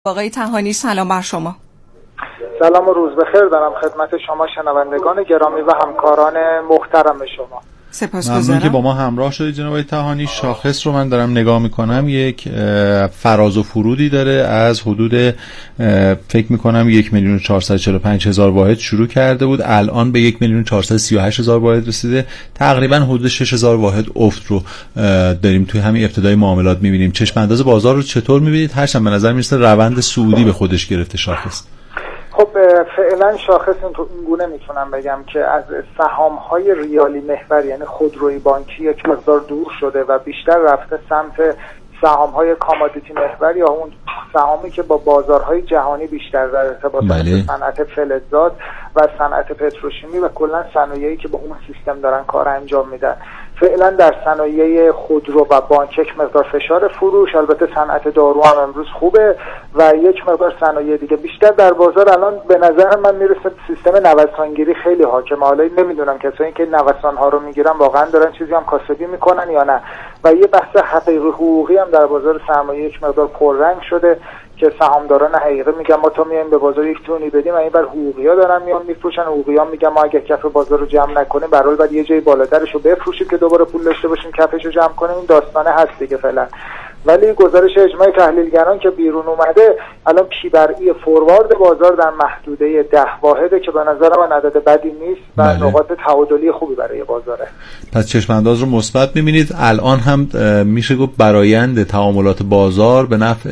آقای طحانی سلام بر شما. سلام و روز بخیر دارم خدمت شما شنوندگان گرامی و همکاران محترم شما. سپاسگزارم. ممنون که با ما همراه شدید جناب آقای طحانی. شاخص رو من دارم نگاه میکنم، یک فراز و فرودی داره از حدود فکر میکنم 1,445,000 واحد شروع کرده بود، الان به 1,438,000 واحد رسیده، تقریبا حدود 6,000 واحد افت رو داریم توی همین ابتدای معاملات میبینیم. چشم انداز بازار رو چطور میبینید؟ هرچند به نظر میرسه روند صعودی به خودش گرفته شاخص. خب فعلا شاخص این گونه میتونم بگم که از سهام‌های ریالی محور یعنی خودروی بانکی یک مقدار دور شده و بیشتر رفته سمت سهام‌های کامادیتی محور یا اون سهامی که با بازارهای جهانی بیشتر در ارتباط دارند، صنعت فلزات و صنعت پتروشیمی و کلا صنایعی که با اون سیستم دارن کار انجام میدن. فعلا در صنایع خودرو و بانک یک مقدار فشار فروش، البته صنعت دارو هم امروز خوبه و یک مقدار صنایع دیگه بیشتر در بازار. الان به نظر من میرسه سیستم نوسانگیری خیلی حاکمه. حالا نمیدونم کسایی که نوسان ها رو میگیرن واقعا دارن چیزی هم کاسبی میکنن یا نه. و یه بحث حقیقی حقوقی هم در بازار سرمایه یک مقدار پررنگ شده که سهامداران حقیقی میگن ما تو میایم به بازار یک تونی بدیم و این بر حقوقی‌ها دارن میان میفروشن، حقوقی‌ها میگن ما اگه کف بازار رو جمع نکنیم برای بعد یه جای بالاترش رو بفروشیم که دوباره پول داشته باشیم کفش رو جمع کنیم. این داستانه هست دیگه فعلا. ولی گزارش اجماع تحلیلگران که بیرون اومده الان پی بر ای فوروارد بازار در محدوده 10 واحده که به نظر من عدد بدی نیست و نقاط تعادلی خوبی برای بازاره. پس چشم انداز رو مثبت می‌بینید. الان هم میشه گفت برآیند تعاملات بازار به نفع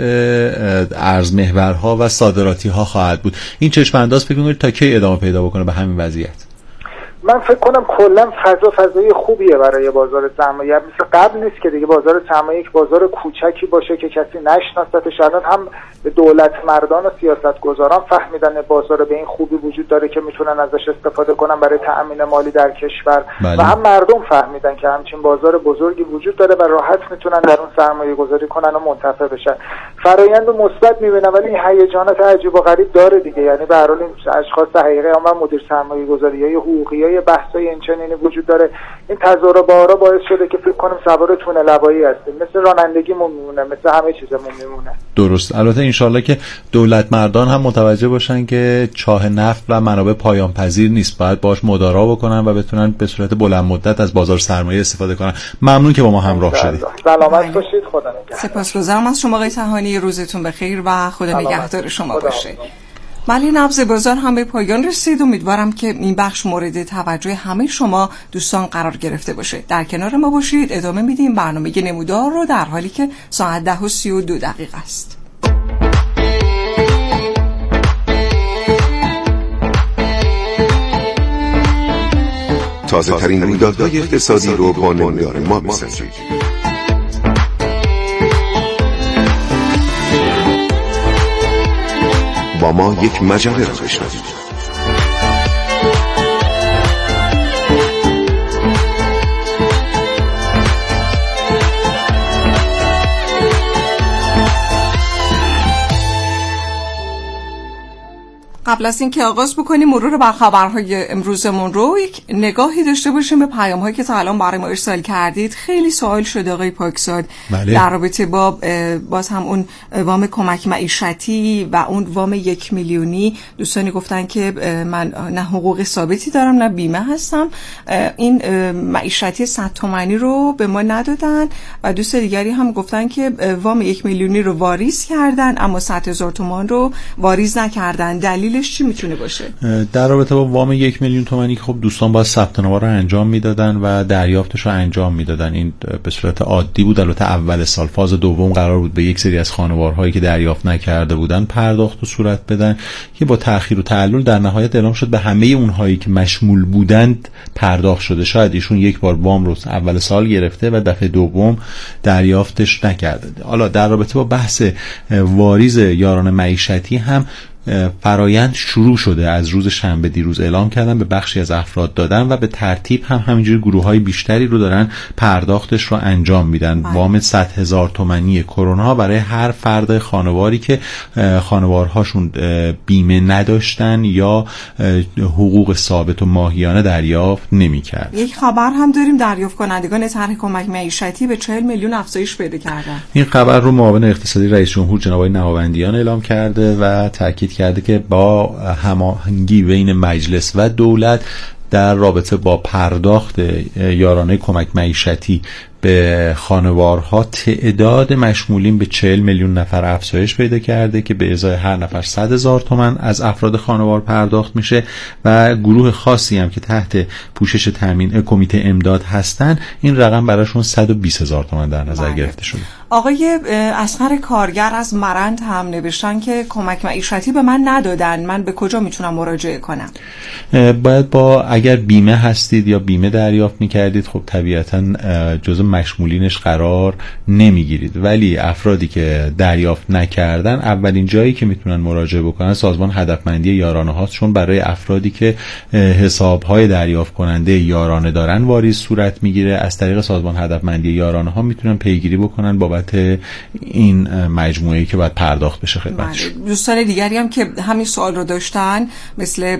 ارز محورها و صادراتی ها خواهد بود. این چشم انداز فکر می‌کنید تا کی ادامه پیدا بکنه به همین وضعیت؟ من فکر کنم کلا فضای خوبیه برای بازار سرمایه. مثل قبل نیست که دیگه بازار سرمایه یک بازار کوچکی باشه که کسی نشناستش. الان هم دولت مردان و سیاستگزاران فهمیدن بازار به این خوبی وجود داره که میتونن ازش استفاده کنن برای تأمین مالی در کشور. و هم مردم فهمیدن که همچین بازار بزرگی وجود داره و راحت میتونن در اون سرمایه گذاری کنن و منتفع بشن. فرآیند مثبت میبینم ولی این هیجانات عجیب و غریب داره دیگه. یعنی به هر حال این اشخاص حقیقی هم مدیر سرمایه گذاری‌های حقوقی بحثای این چنینی وجود داره. این تضارب بارا باعث شده که فکر کنم سوار تونه لبایی هستیم، مثل رانندگیمون میمونه، مثل همه چیزمون میمونه. درست. البته انشالله که دولت مردان هم متوجه باشن که چاه نفت و منابع پایان پذیر نیست، باید باش مدارا بکنن و بتونن به صورت بلند مدت از بازار سرمایه استفاده کنن. ممنون که با ما همراه شدید. سلامت باشید. خدا نگهدار. سپاسگزارم از شما آقای طحانی. روزتون بخیر و خدا نگهدار شما باشه. ولی نبض بازار هم به پایان رسید. امیدوارم که این بخش مورد توجه همه شما دوستان قرار گرفته باشه. در کنار ما باشید. ادامه میدیم برنامه نمودار رو در حالی که ساعت 10:32 است. تازه ترین رویدادهای اقتصادی رو با نمودار ما بسنجید. با ما یک مجله را بشنوید. قبل از اینکه آغاز بکنیم مرور بر خبرهای امروزمون رو یک نگاهی داشته باشیم به پیام‌هایی که تا الان برای ما ارسال کردید. خیلی سوال شده آقای پاکزاد در رابطه با باز هم اون وام کمک معیشتی و اون وام 1 میلیونی. دوستانی گفتن که من نه حقوق ثابتی دارم نه بیمه هستم، این معیشتی 100 تومانی رو به ما ندادن و دوست دیگری هم گفتن که وام 1 میلیونی رو واریز کردن اما 100,000 تومان رو واریز نکردن. دلیل چی میتونه باشه؟ در رابطه با وام 1 میلیون تومانی که خب دوستان باید ثبت نام رو انجام میدادن و دریافتش رو انجام میدادن. این به صورت عادی بود. البته اول سال فاز دوم قرار بود به یک سری از خانوارهایی که دریافت نکرده بودن پرداخت و صورت بدن که با تأخیر و تعلل در نهایت اعلام شد به همه اونهایی که مشمول بودند پرداخت شده. شاید ایشون یک بار وام رو اول سال گرفته و دفعه دوم دریافتش نکرده. حالا در رابطه با بحث واریز یاران معیشتی هم فرایند شروع شده. از روز شنبه دیروز اعلام کردن، به بخشی از افراد دادن و به ترتیب همینجوری گروه‌های بیشتری رو دارن پرداختش رو انجام میدن. وام 100,000 تومانی کرونا برای هر فرد خانواری که خانوارهاشون بیمه نداشتن یا حقوق ثابت و ماهیانه دریافت نمی‌کرد. یک خبر هم داریم، دریافت کنندگان طرح کمک معیشتی به 40 میلیون افزایش پیدا کردن. این خبر رو معاون اقتصادی رئیس جمهور جناب آقای نهاوندیان اعلام کرده و تاکید کرده که با هماهنگی بین مجلس و دولت در رابطه با پرداخت یارانه کمک معیشتی به خانوارها تعداد مشمولین به 40 میلیون نفر افزایش پیدا کرده که به ازای هر نفر 100,000 تومان از افراد خانوار پرداخت میشه و گروه خاصی هم که تحت پوشش تامین کمیته امداد هستن این رقم براشون 120,000 تومان در نظر گرفته شده. آقای اصغر کارگر از مرند هم نوشتن که کمک معیشتی به من ندادن، من به کجا میتونم مراجعه کنم؟ باید اگر بیمه هستید یا بیمه دریافت میکردید خب طبیعتاً جزء مشمولینش قرار نمیگیرید، ولی افرادی که دریافت نکردن اولین جایی که میتونن مراجعه بکنن سازمان هدفمندی یارانه هاست، چون برای افرادی که حسابهای دریافت کننده یارانه دارن واریز صورت میگیره. از طریق سازمان هدفمندی یارانه ها میتونن پیگیری بکنن بابت این مجموعه‌ای که باید پرداخت بشه خدمتشون. دوستان دیگری هم که همین سوال رو داشتن مثل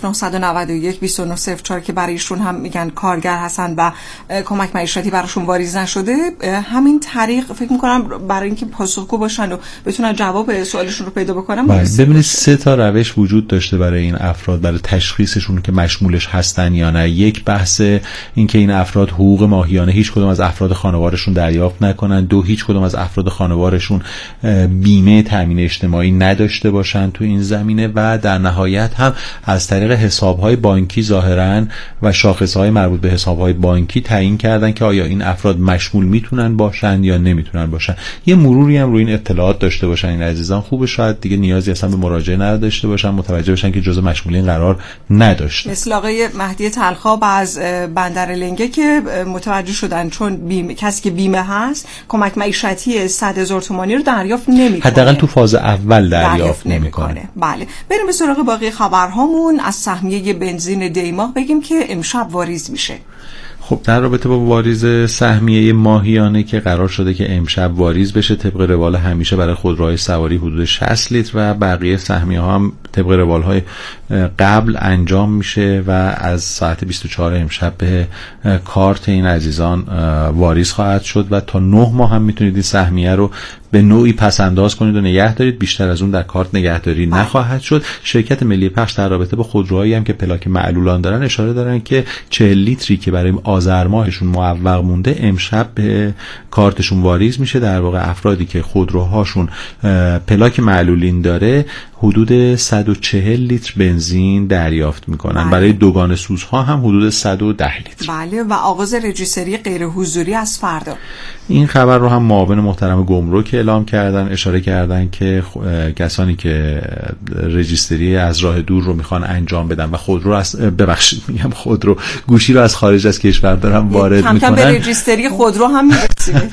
0991 2904 که برایشون هم میگن کارگر هستن و کمک معیشتی براشون واریز نشده، همین طریق فکر میکنم برای اینکه پاسخگو باشن و بتونن جواب سوالشون رو پیدا بکنن. ببینید 3 تا روش وجود داشته برای این افراد برای تشخیصشون که مشمولش هستن یا نه. یک بحث این که این افراد حقوق ماهیانه هیچ کدوم از افراد خانوارشون دریافت نکنن. 2 هیچ کدوم از افراد خانوارشون بیمه تامین اجتماعی نداشته باشن تو این زمینه و در نهایت هم از طریق حساب‌های بانکی ظاهراً و شاخص‌های مربوط به حساب‌های بانکی تعیین کردن که آیا این افراد مشمول میتونن باشن یا نمیتونن باشن. یه مروری هم روی این اطلاعات داشته باشن این عزیزان، خوبه شاید دیگه نیازی اصلا به مراجعه نداشته باشن، متوجه بشن که جزء مشمولین قرار نداشته. مثل آقای مهدی تلخاب از بندر لنگه که متوجه شدن چون کسی که بیمه هست کمک معیشتی 100,000 تومانی رو دریافت نمیکنه، حداقل تو فاز اول دریافت نمیکنه. بله، بریم به سراغ باقی خبرهامون. از سهمیه بنزین دیماه بگیم که امشب واریز میشه. خب در رابطه با واریز سهمیه ماهیانه که قرار شده که امشب واریز بشه طبق روال همیشه برای خودروهای سواری حدود 60 لیتر و بقیه سهمیه ها هم طبق روالهای قبل انجام میشه و از ساعت 24 امشب به کارت این عزیزان واریز خواهد شد و تا 9 ماه هم میتونید این سهمیه رو به نوعی پس انداز کنید و نگه دارید. بیشتر از اون در کارت نگهداری نخواهد شد. شرکت ملی پخش در رابطه با خودروهایی هم که پلاک معلولان دارن اشاره دارن که 40 لیتری که برای آذر ماهشون معوق مونده امشب به کارتشون واریز میشه. در واقع افرادی که خودروهاشون پلاک معلولین داره حدود 140 لیتر بنزین دریافت میکنن. برای دوگان سوزها هم حدود 110 لیتر. بله، و آغاز رجیستری غیر حضوری از فردا. این خبر رو هم معاون محترم گمرک اعلام کردن، اشاره کردن که کسانی که رجیستری از راه دور رو میخوان انجام بدن و خودرو از خودرو گوشی رو از خارج از کشور دارن وارد میکنن، کم به رجیستری خودرو هم میرسیم.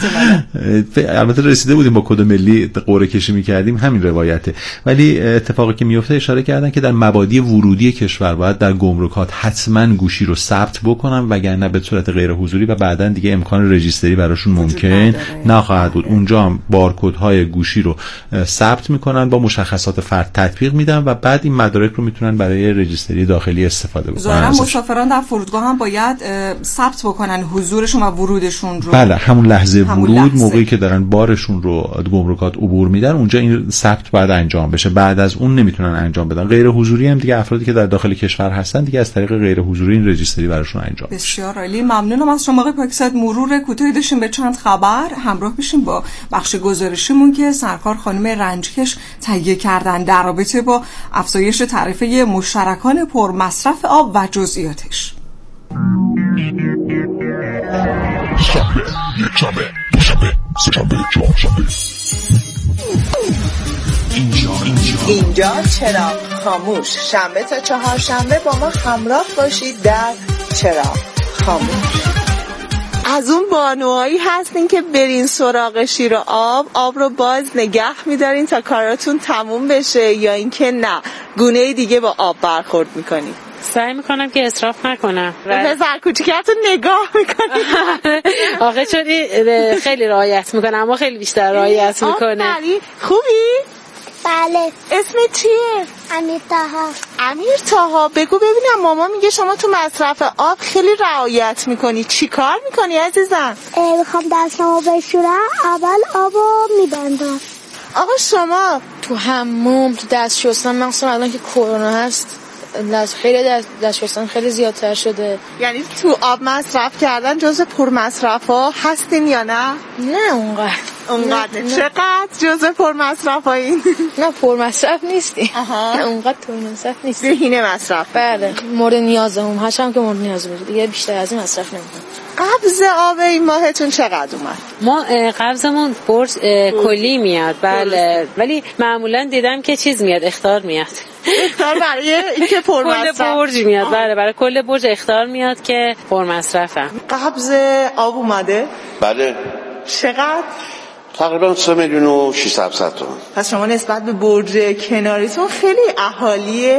البته رسیده بودیم با کد ملی قرعه کشی میکردیم، همین روایته. ولی اتفاقی که میفته اشاره کردن که در مبادی ورودی کشور باید در گمرکات حتما گوشی رو ثبت بکنن وگرنه به صورت غیر حضوری و بعداً دیگه امکان رجیستری براشون ممکن نخواهد بود. اونجا هم بارکدهای گوشی رو ثبت میکنن، با مشخصات فرد تطبیق میدن و بعد این مدارک رو میتونن برای رجیستری داخلی استفاده بکنن. ظاهرا مسافران در فرودگاه هم باید ثبت بکنن حضورشون و ورودشون رو. بله، همون لحظه ورود، موقعی که دارن بارشون رو گمرکات عبور میدن اونجا این ثبت باید انجام بشه. بعد از اون نمیتونن انجام بدن. غیر حضوری هم دیگه افرادی که در داخل کشور هستن دیگه از طریق غیر حضوری این رجیستری براشون انجام میشه. بسیار عالی، ممنونم از شما آقای پاکزاد. مرور کوتاهی داشتیم به چند خبر، همراه بشیم با بخش گزارشیمون که سرکار خانم رنجکش تهیه کردن در رابطه با افزایش تعرفه مشترکان پرمصرف آب و جزئیاتش. شنبه، یکشنبه، دوشنبه، سه‌شنبه، چهارشنبه. اینجا چراغ خاموش، شنبه تا چهارشنبه با ما همراه باشید در چراغ خاموش. از اون بانوهایی هستین که برین سراغ شیر و آب رو باز نگه میدارین تا کاراتون تموم بشه، یا اینکه نه گونه دیگه با آب برخورد میکنین؟ سعی میکنم که اسراف نکنم. پسر کوچیکتون نگاه میکنی؟ آخه چون خیلی رعایت میکنه، اما خیلی بیشتر رعایت میکنه. خوبی؟ بله. اسمت چیه؟ امیر طاها. امیر طاها، بگو ببینم ماما میگه شما تو مصرف آب خیلی رعایت میکنی، چی کار میکنی عزیزم؟ میخوام دستمو بشورم، اول آبو میبندم. آقا شما تو حموم، تو دست شستن، مخصوصا الان که کرونا هست خیلی دست شستن خیلی زیادتر شده. یعنی تو آب مصرف کردن جزو پر مصرف ها هستین یا نه؟ نه اونقدر. چقدر جزو پر مصرف هایین؟ نه پر مصرف نیستیم. اونقدر پر مصرف نیستیم. بهینه مصرف. بله مورد نیازم، هرچند که مورد نیاز بود دیگه بیشتر از این مصرف نمیکنم. قبض آب این ماهتون چقدر اومد؟ ما قبضمون برج کلی میاد. بله ولی معمولا دیدم که چیز میاد، اخطار میاد. اخطار برای اینکه پر مصرف کل برج میاد. بله برای کل برج اخطار میاد که پر مصرفم. قبض آب اومده؟ بله. چقدر؟ تقریبا 3,600,000 تومان. پس شما نسبت به برج کناریتون خیلی اهالی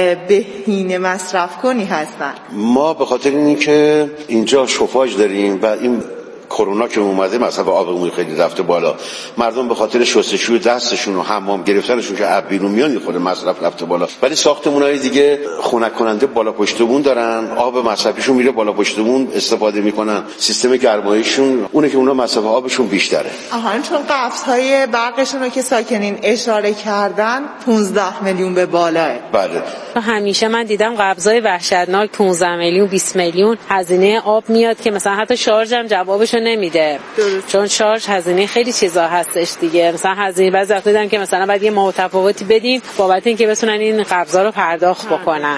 بهینه مصرف کنی هستن. ما به خاطر اینکه اینجا شوفاژ داریم و این کرونا که اومده مصرف آب خیلی رفته بالا، مردم به خاطر شستشوی دستشون و حمام گرفتنشون که آب بیرون میاد خود مصرف رفته بالا. ولی ساختمونای دیگه خنک کننده بالا پشت بون دارن، آب مصرفیشون میره بالا پشت بون استفاده میکنن، سیستم گرماییشون اونه که اونا مصرف آبشون بیشتره. چون قبض‌های برقشون رو که ساکنین اشاره کردن 15 میلیون به بالاه. بله. همیشه من دیدم قبضای وحشتناک 15 میلیون 20 میلیون هزینه آب میاد که مثلا حتی شارژ هم جوابشو نمیده. چون شارژ هزینه خیلی چیزا هستش دیگه. مثلا هزینه بعضی وقتا دیدم که مثلا بعد یه متفاوتی بدیم بابت اینکه بتونن این قبضا رو پرداخت بکنن.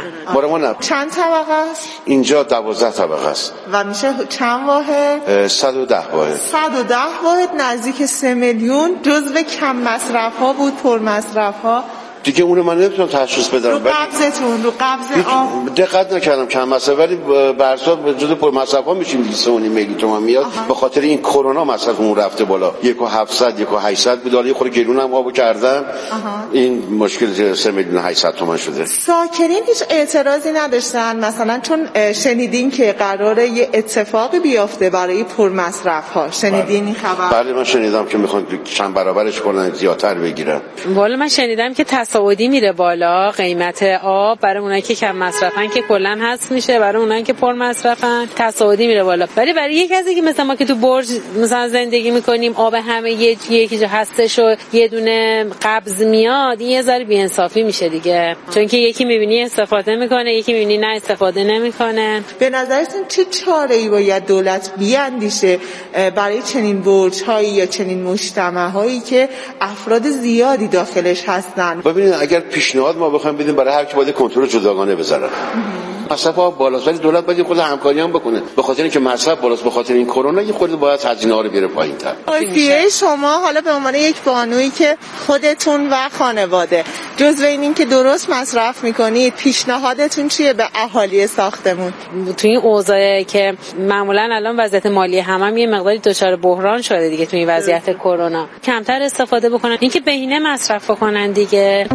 چند طبقه است؟ اینجا 12 طبقه است. و میشه چند واحد؟ 110 واحد. 110 واحد نزدیک 3 میلیون جزو کم مصرف ها بود، پر مصرف ها. دیگه اونو من نمیتونم تشخیص بدم. رو قبضتون، رو قبض آب دقت نکردم کم مصرف، ولی برسات به جزو پر مصرف ها میشیم 2.5 میلیون تومان میاد. به خاطر این کرونا مصرفمون رفته بالا. 1,700 1,800 بود، حالا خود گرون هم آبو کردن. این مشکل 3,800,000 تومان شده. ساکنین هیچ اعتراضی نداشتن مثلا چون شنیدین که قراره یه اتفاقی بیفته برای پر مصرف ها؟ شنیدین این خبر؟ بله من شنیدم که میخوان چند برابرش کنن، زیادتر بگیرن. والا من شنیدم که تصاعدی میره بالا قیمت آب برای اونایی که کم مصرفن که کلا هست میشه، برای اونایی که پر مصرفن تصاعدی میره بالا. ولی برای یک کسی که مثلا ما که تو برج مثلا زندگی میکنیم آب همه یکی جا هستش و یه دونه قبض میاد، این یه ذره بی‌انصافی میشه دیگه. چون که یکی میبینی استفاده میکنه، یکی میبینی نه استفاده نمیکنه. به نظرتون چه چاره‌ای باید دولت بیاندیشه برای چنین برج‌هایی یا چنین مجتمع‌هایی که افراد زیادی داخلش هستن؟ ببینید اگر پیشنهاد ما بخوایم بدیم برای هر کی باید کنترل جداگانه بذارن. مصرف آب بالاست ولی دولت باید خود همکاری هم بکنه. به خاطر اینکه مصرف بالاست، به خاطر این کرونا یه خورده باید هزینه‌ها رو بیاره پایین‌تر. توصیه شما حالا به عنوان یک بانویی که خودتون و خانواده جزو این که درست مصرف میکنید، پیشنهادتون چیه به اهالی ساختمون؟ تو این اوضاعی که معمولا الان وضعیت مالی هم یه مقداری دچار بحران شده دیگه، تو این وضعیت کرونا کمتر استفاده بکنن، اینکه بهینه مصرف بکنن دیگه.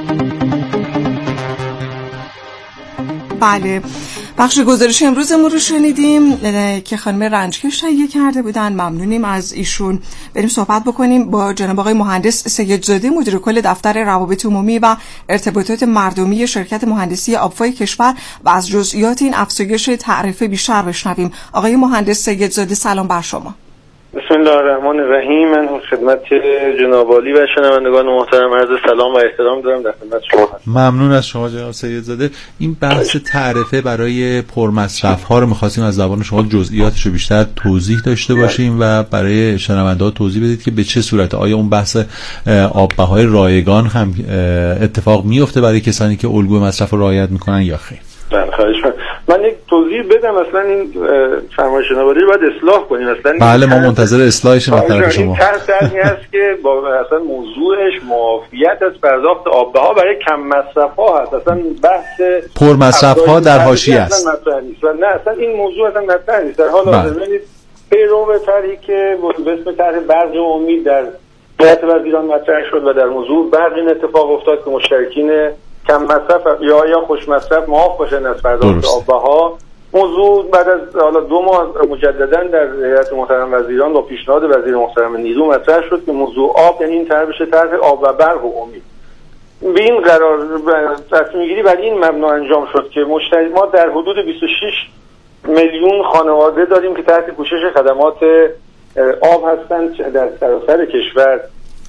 بله، بخش گزارش امروزمون رو شنیدیم که خانم رنجکش تهیه کرده بودن. ممنونیم از ایشون. بریم صحبت بکنیم با جناب آقای مهندس سیدزاده، مدیر کل دفتر روابط عمومی و ارتباطات مردمی شرکت مهندسی آبفای کشور و از جزئیات این افزایش تعرفه بیشتر بشنویم. آقای مهندس سیدزاده سلام بر شما. بسم الله الرحمن الرحیم. من خدمت جناب عالی و شنوندگان محترم عرض سلام و احترام دارم در خدمت شما. ممنون از شما جناب سیدزاده. این بحث تعرفه برای پرمصرف ها رو می‌خواستیم از زبان شما جزئیاتش رو بیشتر توضیح داشته باشیم و برای شنونده‌ها توضیح بدید که به چه صورت آیا اون بحث آب‌بهای رایگان هم اتفاق میفته برای کسانی که الگوی مصرف رو رعایت می‌کنن یا خیر؟ بله خواهش می‌کنم. من یک توضیح بدم. اصلا این فرمایش نواری رو باید اصلاح کنیم. اصلا بله ما منتظر اصلاحش مطلب شما. این طرحی هست که با اصلا موضوعش معافیت از پرداخت آب‌بها برای کم مصرف‌ها هست. اصلا بحث پر مصرف‌ها در حاشیه است. نه اصلا این موضوع اصلا مطرح نیست. در حال حاضر ببینید پیرو به طرحی که به اسم طرح برق امید در هیئت وزیران مطرح شد و در موضوع برق این اتفاق افتاد که مشترکین کم مصرف یا خوش مصرف معاف باشن از پرداخت آبها. موضوع بعد از حالا 2 ماه مجددا در هیئت محترم وزیران با پیشنهاد وزیر محترم نیرو مطرح شد که موضوع آب، یعنی این طرح بشه طرح آب و برق و امید. به این قرار تصمیم گیری بر این مبنا انجام شد که ما در حدود 26 میلیون خانواده داریم که تحت پوشش خدمات آب هستند در سراسر کشور.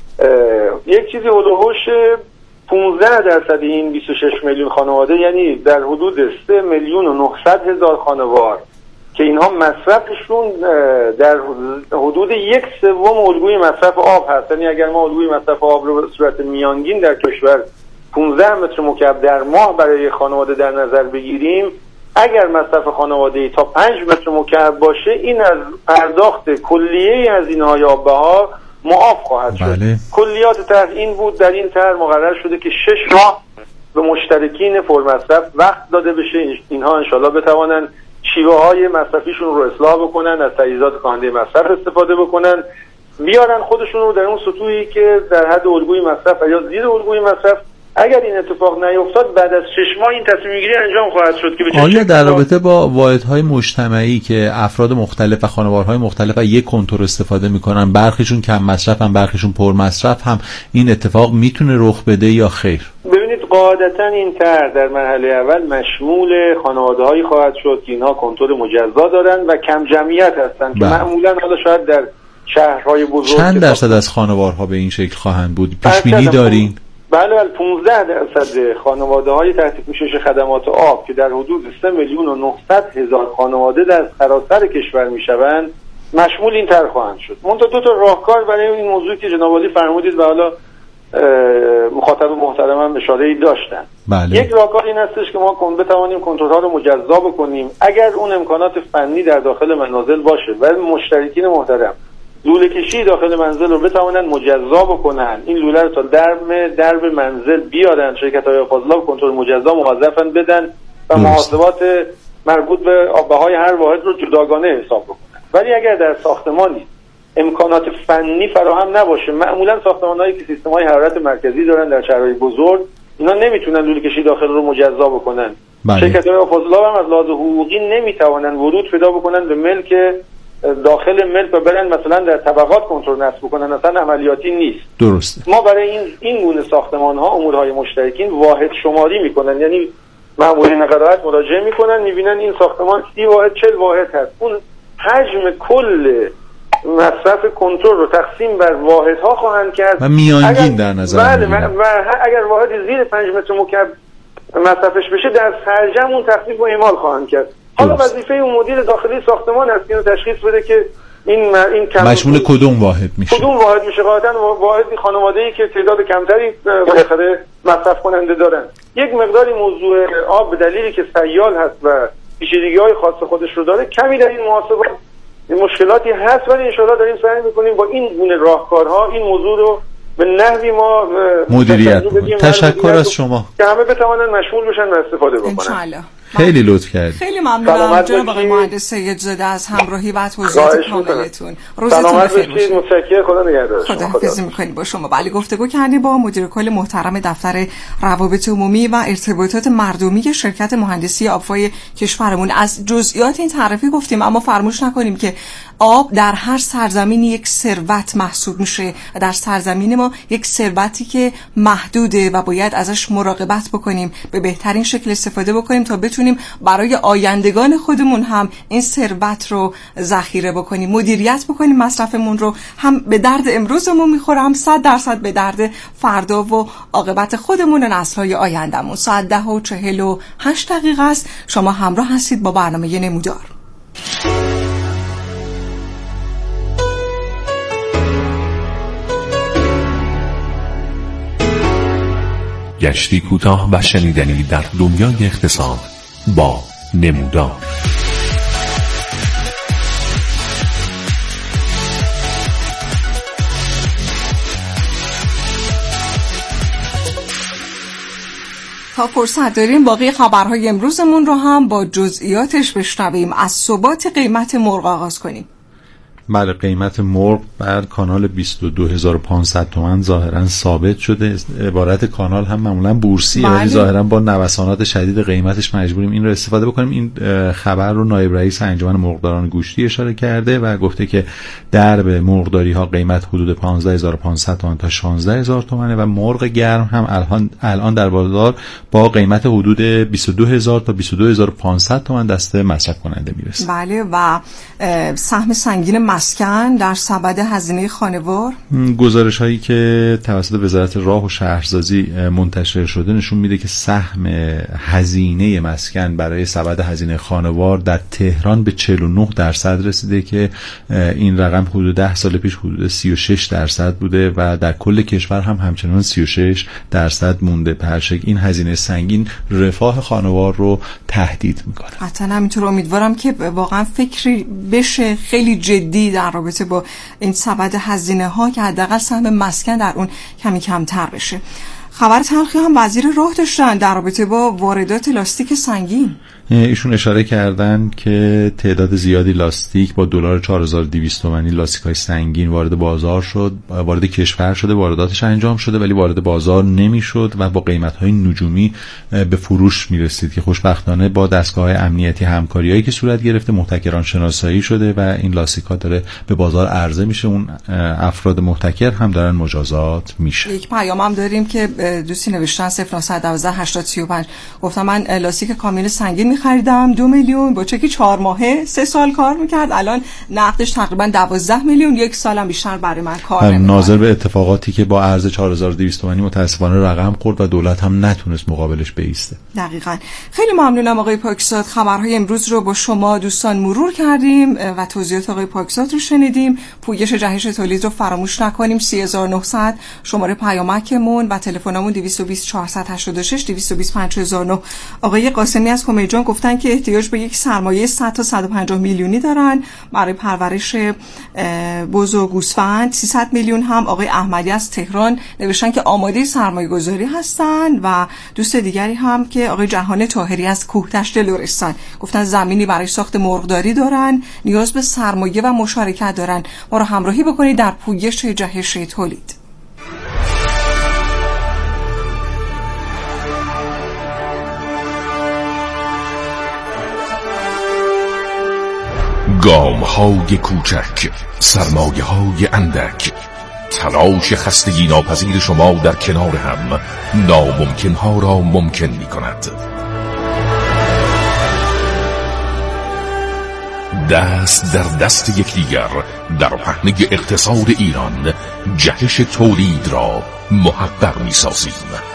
یک چیزی هولوحوش 15% این 26 میلیون خانواده، یعنی در حدود 3,900,000 خانوار که اینها مصرفشون در حدود 1/3 الگوی مصرف آب هست. یعنی اگر ما الگوی مصرف آب رو به صورت میانگین در کشور 15 متر مکعب در ماه برای خانواده در نظر بگیریم، اگر مصرف خانواده‌ای تا 5 متر مکعب باشه، این از پرداخت کلیه هزینه‌های آب‌بها معاف خواهد شد. کلیات طرح این بود، در این طرح مقرر شده که 6 ماه به مشترکین پرمصرف وقت داده بشه، اینها انشالله بتوانن شیوه‌های مصرفیشون رو اصلاح بکنن، از تجهیزات کاهنده مصرف استفاده بکنن، بیارن خودشون رو در اون سطوحی که در حد الگوی مصرف یا زیر الگوی مصرف. اگر این اتفاق نیفتاد بعد از 6 ماه این تصمیم گیری انجام خواهد شد که آیا در رابطه با واحدهای مجتمعی که افراد مختلف و خانوارهای مختلف از یک کنتور استفاده میکنن، برخیشون کم مصرف هم برخیشون پر مصرف هم، این اتفاق میتونه رخ بده یا خیر؟ ببینید قاعدتا این طرح در مرحله اول مشمول خانواده‌هایی خواهد شد که اینها کنتور مجزا دارن و کم جمعیت هستن که معمولا حالا شاید در شهرهای بزرگ چند درصد از خانوارها به این شکل خواهند بود؟ پیش بینی دارین؟ بله 15% خانواده‌های تحت پوشش خدمات آب که در حدود 3,900,000 خانواده در سراسر کشور میشوند مشمول این طرح خواهند شد. منتها 2 تا راهکار برای این موضوعی که جناب عالی فرمودید و حالا مخاطب محترمم اشاره‌ای داشتن. بله. یک راهکار این هستش که ما بتوانیم کنترل‌ها رو مجزا بکنیم اگر اون امکانات فنی در داخل منازل باشه و مشترکین محترم لوله کشی داخل منزل رو بتوانن مجزا بکنن، این لوله رو تا درب منزل بیارن، شرکت‌های آبفضلاب کنترل مجزا موظفن بدن و محاسبات مربوط به آب‌های هر واحد رو جداگانه حساب بکنن. ولی اگر در ساختمانی امکانات فنی فراهم نباشه، معمولا ساختمان‌هایی که سیستم‌های حرارت مرکزی دارن در شهرهای بزرگ، اینا نمیتونن لوله کشی داخل رو مجزا بکنن. شرکت‌های آبفضلاب هم از لحاظ حقوقی نمیتوانن ورود پیدا بکنن به ملک داخل ملک و برن مثلا در طبقات کنترل نصب بکنن، اصلا عملیاتی نیست. درسته. ما برای این گونه ساختمان‌ها امورهای مشترکین واحد شماری میکنن، یعنی مامورین قرائت مراجعه میکنن، میبینن این ساختمان 30 واحد 40 واحد هست، اون حجم کل مصرف کنترل رو تقسیم بر واحدها خواهند کرد و میانگین در نظر میگیرن. و اگر واحد زیر 5 متر مکعب مصرفش بشه در سرجم اون تخفیف و اعمال خواهند کرد. حالا وظیفه اون مدیر داخلی ساختمان هست که اینو تشخیص بده که این مشمول کدوم واحد میشه. کدوم واحد میشه. غالبا واحدی خانواده‌ای که تعداد کمتری بالاخره مصرف کننده دارن. یک مقداری موضوع آب به دلیلی که سیال هست و پیچیدگی‌های خاص خودش رو داره، کمی در این محاسبات مشکلاتی هست، ولی ان شاءالله داریم سعی می‌کنیم با این گونه راهکارها این موضوع رو به نحوی ما مدیریت کنیم. تشکر از شما که همه بتوانن مشمول بشن و استفاده بکنن. انشالله. خیلی لطف کردید. خیلی ممنونم جناب آقای مهندس سیدزاده از همراهی و توضیحات کاملتون. روزتون بخیر باشه. متشکرم. خدا نگهدار. خداحافظی می‌کنیم با شما. بله، گفتگو کردیم با مدیر کل محترم دفتر روابط عمومی و ارتباطات مردمی شرکت مهندسی آبفای کشورمون. از جزئیات این تعرفه گفتیم، اما فراموش نکنیم که آب در هر سرزمینی یک ثروت محسوب میشه. در سرزمین ما یک ثروتی که محدوده و باید ازش مراقبت بکنیم، به بهترین شکل استفاده بکنیم تا بتونیم برای آیندگان خودمون هم این ثروت رو ذخیره بکنیم، مدیریت بکنیم مصرفمون رو، هم به درد امروزمون میخوره، هم 100% به درد فردا و عاقبت خودمون و نسل‌های آیندهمون. ساعت 10:48 است. شما همراه هستید با برنامه نمودار. گشتی کوتاه و شنیدنی در دنیای اقتصاد با نمودار. تا فرصت داریم باقی خبرهای امروزمون رو هم با جزئیاتش بشنویم. از ثبات قیمت مرغ آغاز کنیم. بله، قیمت مرغ بر کانال 22500 تومان ظاهرا ثابت شده. عبارت کانال هم معمولا بورسیه ولی ظاهرا با نوسانات شدید قیمتش مجبوریم این رو استفاده بکنیم. این خبر رو نایب رئیس انجمن مرغداران گوشتی اشاره کرده و گفته که درب مرغداری ها قیمت حدود 15500 تومان تا 16000 تومانه و مرغ گرم هم الان در بازار با قیمت حدود 22000 تا 22500 تومان دست مصرف کننده میرسه. بله. و سهم سنگین مسکن در سبد هزینه خانوار، گزارش هایی که توسط وزارت راه و شهرسازی منتشر شده نشون میده که سهم هزینه مسکن برای سبد هزینه خانوار در تهران به 49% رسیده که این رقم حدود 10 سال پیش حدود 36% بوده و در کل کشور هم همچنان 36% مونده. پرشک این هزینه سنگین رفاه خانوار رو تهدید میکنه. حتما همینطور امیدوارم که واقعا فکری بشه خیلی جدی در رابطه با این سبد هزینه ها که حداقل سهم مسکن در اون کمی کمتر بشه. خبر تلخی هم وزیر راه داشتن در رابطه با واردات لاستیک سنگین. ایشون اشاره کردن که تعداد زیادی لاستیک با دلار 4200 تومانی لاستیک‌های سنگین وارد بازار شد، وارد کشور شده، وارداتش انجام شده ولی وارد بازار نمیشد و با قیمت‌های نجومی به فروش میرسید که خوشبختانه با دستگاه‌های امنیتی همکاریایی که صورت گرفته محتکران شناسایی شده و این لاستیک‌ها داره به بازار عرضه میشه. اون افراد محتکر هم دارن مجازات میشه. یک پیام هم داریم که دوستی نوشتن 0912 8035 گفتم من لاستیک کامیون سنگین خریدم 2 میلیون با چک 4 ماهه 3 سال کار میکرد، الان نقدش تقریبا 12 میلیون، 1 سالم بیشتر برای من کار نمیکنه. ناظر به اتفاقاتی که با ارز 4200 تومانی متاسفانه رقم خورد و دولت هم نتونست مقابلش بایسته. دقیقاً. خیلی ممنونم آقای پاکزاد. خبرهای امروز رو با شما دوستان مرور کردیم و توضیحات آقای پاکزاد رو شنیدیم. پویش جهش تولید رو فراموش نکنیم. 3900 شماره پیامکمون و تلفنمون 220 486 220 5009. آقای قاسمی از کمیجان گفتن که احتیاج به یک سرمایه 100 تا 150 میلیونی دارن برای پرورش بز و گوسفند. 300 میلیون هم آقای احمدی از تهران نوشتن که آماده سرمایه گذاری هستن و دوست دیگری هم که آقای جهان طاهری از کوهدشت لرستان گفتن زمینی برای ساخت مرغداری دارن، نیاز به سرمایه و مشارکت دارن. ما رو همراهی بکنید در پویش جهش تولید. گام‌های کوچک، سرمایه‌های اندک، تلاش خستگی ناپذیر شما در کنار هم ناممکن‌ها را ممکن می‌کند. دست در دست یکدیگر در پهنه اقتصاد ایران جهش تولید را محقق می‌سازیم.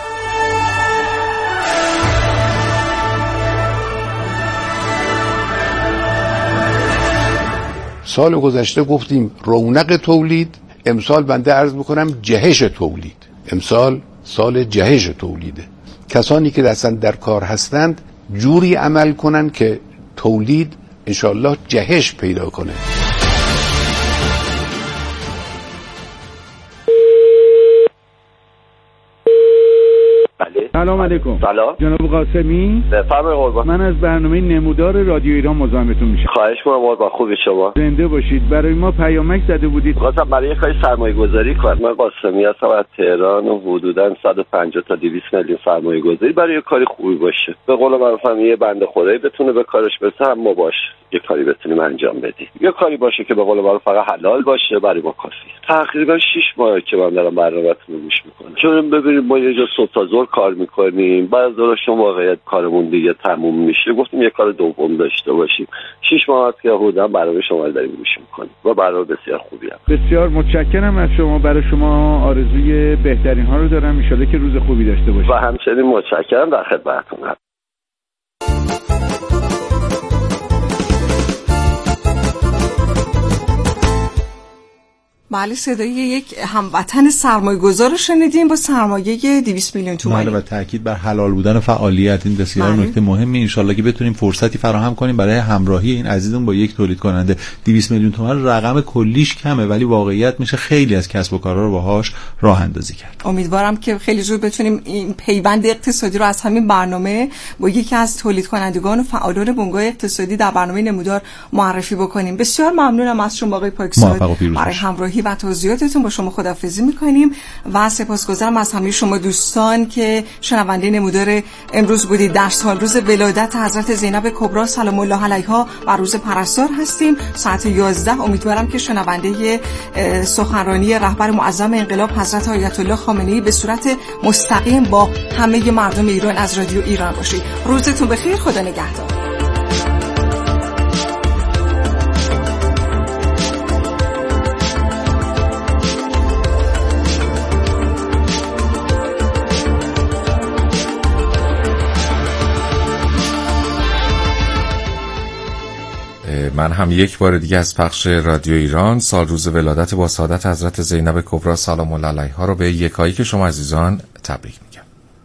سال گذشته گفتیم رونق تولید، امسال بنده عرض میکنم جهش تولید. امسال سال جهش تولیده. کسانی که دستن در کار هستند جوری عمل کنن که تولید انشالله جهش پیدا کنه. سلام علیکم. سلام جناب قاسمی. بفرمایید قربان. من از برنامه نمودار رادیو ایران مزاحمتون میشم. خواهش می‌کنم قربان. خوبی شما؟ زنده باشید. برای ما پیامک زده بودید. خواستم برای یه کاری سرمایه‌گذاری کنم. من قاسمی هستم از تهران و حدوداً 150 تا 200 میلیون سرمایه‌گذاری برای یه کاری خوبی باشه. به قول معروف یه بنده خدایی بتونه به کارش برسه، هم ما باش یه کاری بتونیم انجام بدیم. یه کاری باشه که به قول معروف فقط حلال باشه، برای ما کافیه. تقریبا 6 ماه که من دارم برنامه‌تون رو گوش می‌کنم. چون ببینید ما یه جا صبح تا ظهر کار می‌کنیم، بعد از ظهر شما واقعیت کارمون دیگه تموم میشه. گفتیم یه کار دوم داشته باشیم. 6 ماه است که حدوداً برنامه شما رو داریم گوش می‌کنیم و برنامه بسیار خوبی است. بسیار متشکرم از شما. برای شما آرزوی بهترین ها رو دارم. ان شاءالله که روز خوبی داشته باشید. و همچنین متشکرم. در خدمتتون هستم. بله، صدای یک هموطن سرمایه‌گذار رو شنیدیم با سرمایه 200 میلیون تومانی. بله، و تاکید بر حلال بودن فعالیت، این بسیار نکته مهمی. ان شاءالله که بتونیم فرصتی فراهم کنیم برای همراهی این عزیزمون با یک تولید کننده. 200 میلیون تومان رقم کلیش کمه، ولی واقعیت میشه خیلی از کسب و کارها رو باهاش راه اندازی کرد. امیدوارم که خیلی زود بتونیم این پیوند اقتصادی رو از همین برنامه با یکی از تولید کنندگان و فعالان بنگاه اقتصادی در برنامه نمودار معرفی بکنیم. بسیار ممنونم از شما آقای پاکزاد برای همراهی و توضیحاتتون. با شما خداحافظی میکنیم و سپاسگزارم از همه شما دوستان که شنونده نمودار امروز بودید. در سال روز ولادت حضرت زینب کبری سلام الله علیها و روز پرستار هستیم. ساعت 11 امیدوارم که شنونده سخنرانی رهبر معظم انقلاب حضرت آیت الله خامنه‌ای به صورت مستقیم با همه مردم ایران از رادیو ایران باشید. روزتون بخیر. خدا نگهدار. من هم یک بار دیگه از پخش رادیو ایران سال روز ولادت با سعادت حضرت زینب کبری سلام الله علیها رو به یکایی که شما عزیزان تبریک میگم.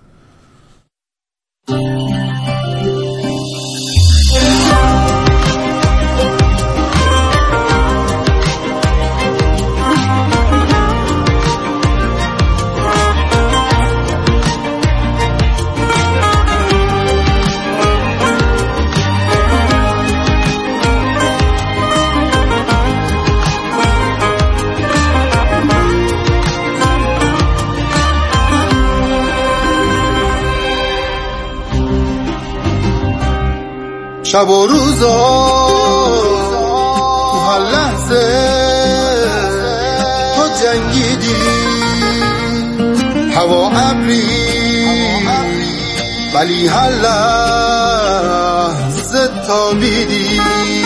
شب و روزا تو هر لحظه تو جنگیدی، هوا ابری ولی هر لحظه تابیدی.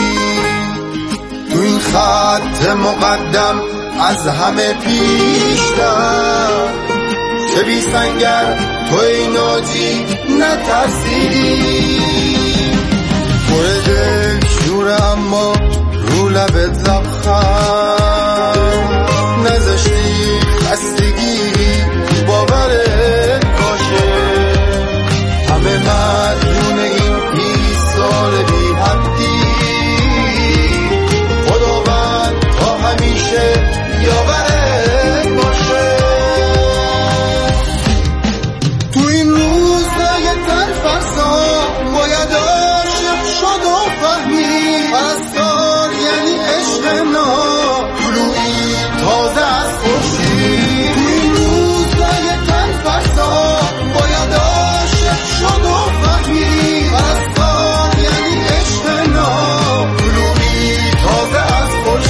تو این خط مقدم از همه پیشتر، چه بی سنگر تو ای ناجی نترسیدی. دل شوره اما رو لبت لبخند نذاشتی خستگی باورت باشه. همه مدیون این ایثار بی حدی، خداوند تا همیشه یاورت باشه. تو این روزای تلفرسا باید پرستار یعنی عشق طلوعی تازه از خورشید. این روزای تنفرسا باید عاشق شد و فهمید. پرستار یعنی عشق طلوعی تازه از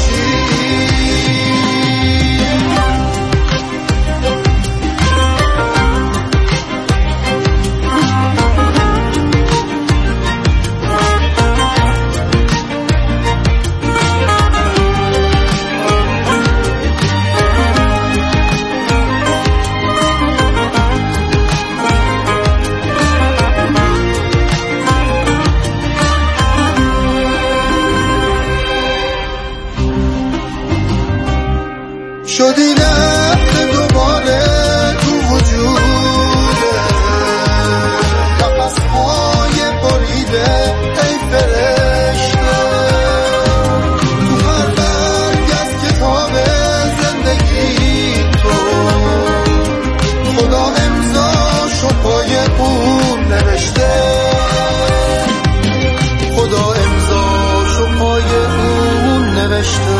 شدی نفت دوباره تو وجوده، نفس‌های بریده ای فرشته. تو هر برگ از کتاب زندگی تو خدا امضاشو پای اون نوشته. خدا امضاشو پای اون نوشته.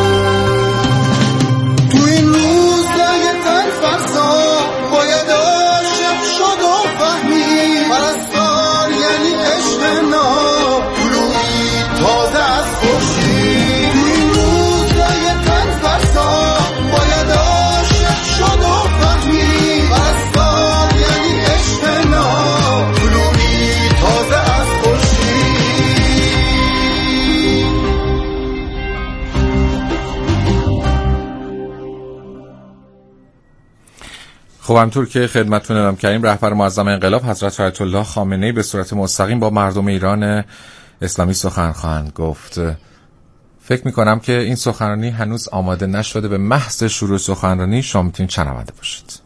خب همطور که خدمتتون اعلام کردیم رهبر معظم انقلاب حضرت آیت الله خامنه‌ای به صورت مستقیم با مردم ایران اسلامی سخن خواهند گفت. فکر میکنم که این سخنرانی هنوز آماده نشده، به محض شروع سخنرانی شما میتونید شنونده باشید.